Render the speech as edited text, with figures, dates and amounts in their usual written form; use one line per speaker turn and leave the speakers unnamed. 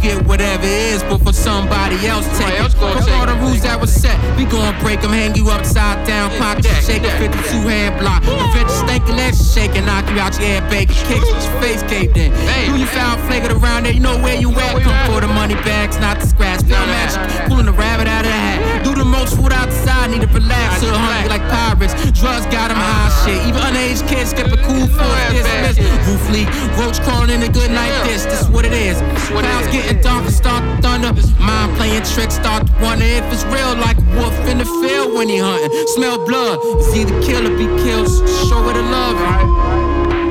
get whatever it is before somebody else take it. Fuck all the rules that was set, we gon' break them, hang you upside down, pocket shaking, 52 hand block. Prevent you stinking legs shaking, knock you out your head, bacon kicks with your face caved in. Do you foul flagrant around there, you know where you at. Come for the money bags, not the scratch. Feel magic, pulling the rabbit out of the hat. Do the most food outside, need to relax. Hood hungry like pirates, drugs got them high shit. Even underage kids skip a cool for dismiss. Roof leak, roach crawling in a good night this is what it is. Clouds getting darker, start to thunder. Mind playing tricks, start to wonder if it's real. Like a wolf in the field when he hunting. Smell blood, it's either kill or be killed. Show where the love.